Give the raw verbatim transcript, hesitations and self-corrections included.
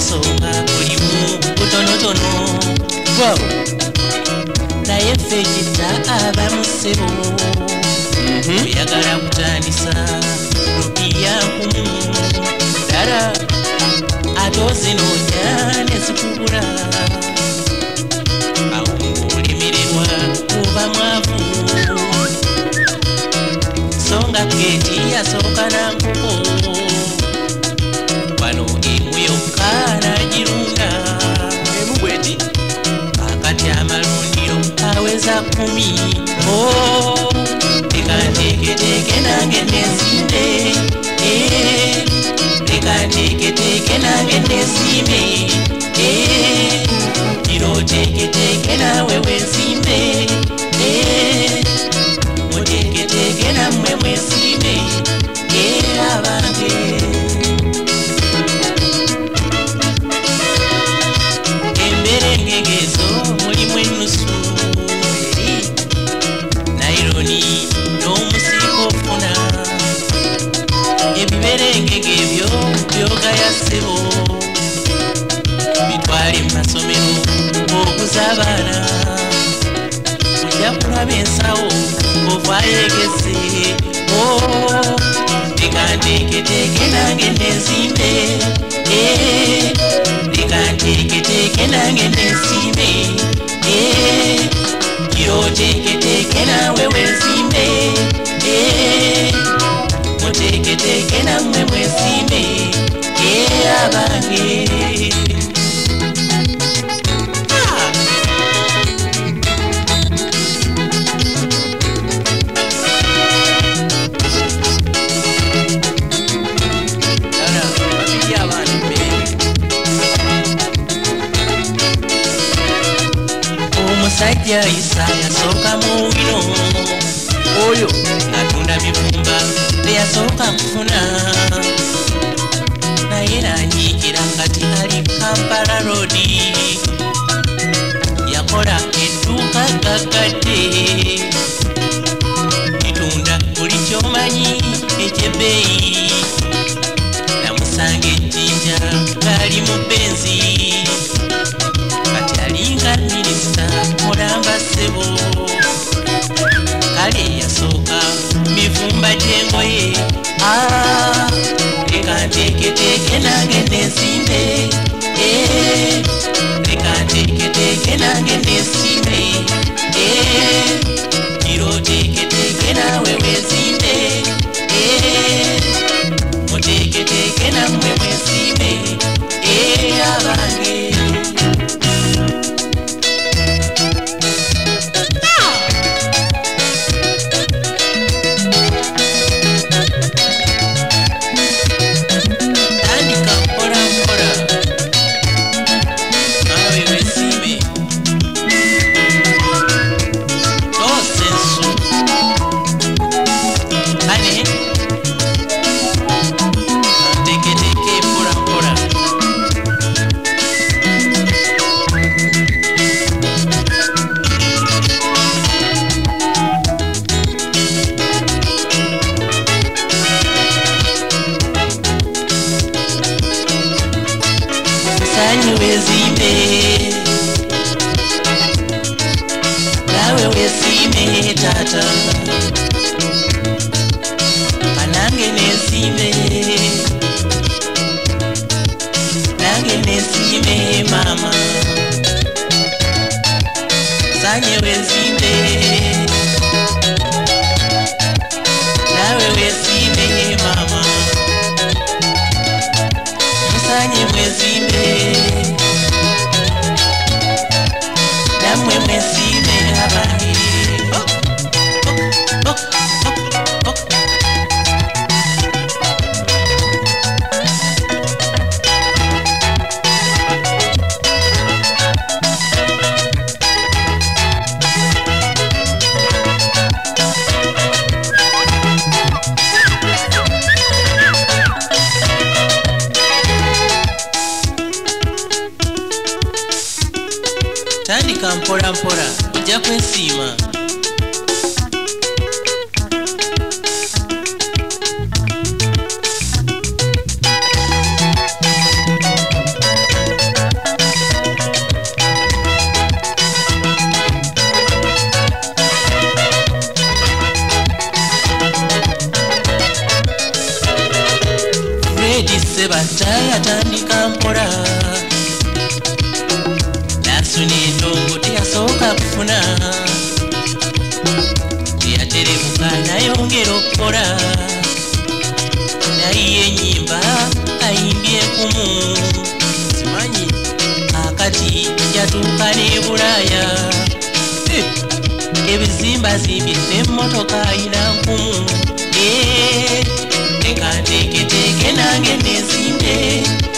yasooka kulimu butonotono naye ffe kitta abamusebo oyagala kutandisa lupiya nkumu ddala ate ozinoonya ne zikubula awo ng'olemererwa kuba mwavu songa keeti yasooka nankuko wano emu yokka n'agirunda emu bweti akati amalundiro aweza kumi o leka nteeketeeke nange nesimbe leka nteeketeeke nange nesimbe kiro teeketeeke nawe wesimbe muteeketeeke nammwe mwesimbe abange emberengegezo mulimu ennusu eri naironi n'omusiiko ofuna ebiberengege ebyo byogaya ssebo bitwale mu masomero oguza abaana ojja kulaba ensawo ovayegese leka nteeketeeke nange nesimbe leka nteeketeeke nange nesimbe kiro teeketeeke nawe wesimbe muteeketeeke nammwe mwesimbe abange omusajja isa yasooka mu wino oyo atunda bivumba teyasooka kufuna naye nanyiikira kati ali Kampala Road yakola edduuka gaggadde litunda buli kyomanyi ekyebbeeyi namusanga ejjinja ng'ali mu benzi kati alinga minisita mulamba ssebo kale yasooka mivumba gy'engoye leka nteeketeeke nange nesimbe leka nteeketeeke nange nesimbe kiro teeketeeke nawe wesimbe muteeketeeke nammwe mwesimbe abange nawe wesimbe tata anange nesimbe nange nesimbe mama sanye wesimbe nawe wesimbe mama musanye mwesimbe namwe mwesimbe abange tandika mpola mpola ojja kwesiima yatuuka ne Bulaaya ebizimba zimbye n'emmotoka ayina nkumu enkanteeketeeke nange nezimbe